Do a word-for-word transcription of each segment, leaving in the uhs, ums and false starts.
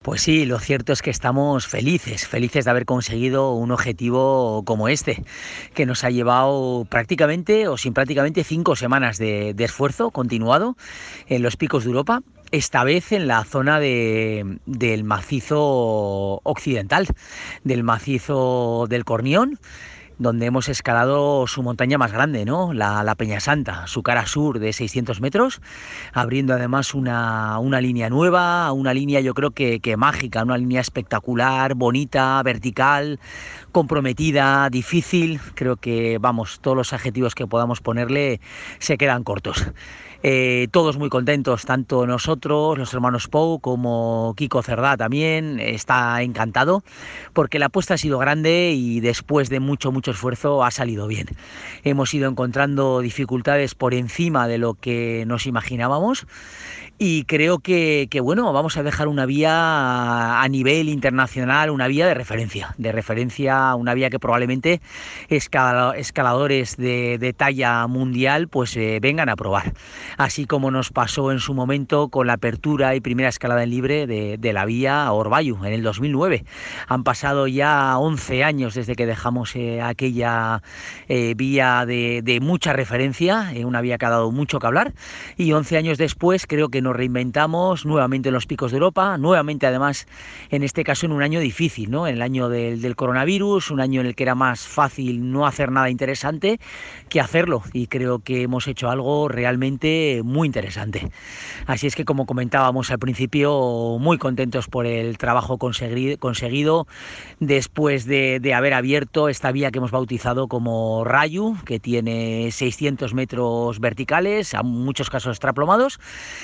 Pues sí, lo cierto es que estamos felices, felices de haber conseguido un objetivo como este, que nos ha llevado prácticamente o sin prácticamente cinco semanas de, de esfuerzo continuado en los picos de Europa, esta vez en la zona de, del macizo occidental, del macizo del Cornión, donde hemos escalado su montaña más grande, ¿no? La, la Peña Santa, su cara sur de seiscientos metros, abriendo además una, una línea nueva, una línea yo creo que, que mágica, una línea espectacular, bonita, vertical, comprometida, difícil. Creo que, vamos, todos los adjetivos que podamos ponerle se quedan cortos. Eh, todos muy contentos, tanto nosotros, los hermanos Pou, como Kiko Cerdá también, está encantado, porque la apuesta ha sido grande y después de mucho, mucho esfuerzo ha salido bien. Hemos ido encontrando dificultades por encima de lo que nos imaginábamos y creo que, que, bueno, vamos a dejar una vía a nivel internacional, una vía de referencia, de referencia, una vía que probablemente escala, escaladores de, de talla mundial pues eh, vengan a probar. Así como nos pasó en su momento con la apertura y primera escalada en libre de, de la vía Orbayu en el dos mil nueve. Han pasado ya once años desde que dejamos eh, aquella eh, vía de, de mucha referencia, eh, una vía que ha dado mucho que hablar, y once años después creo que nos reinventamos nuevamente en los picos de Europa, nuevamente además en este caso en un año difícil, ¿no? En el año del, del coronavirus, un año en el que era más fácil no hacer nada interesante que hacerlo, y creo que hemos hecho algo realmente muy interesante. Así es que, como comentábamos al principio, muy contentos por el trabajo consegui conseguido después de, de haber abierto esta vía que hemos bautizado como Rayu, que tiene seiscientos metros verticales, a muchos casos extraplomados,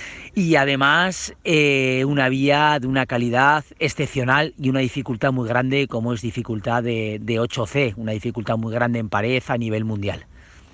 y además eh, una vía de una calidad excepcional y una dificultad muy grande, como es dificultad de, de ocho C, una dificultad muy grande en pared a nivel mundial.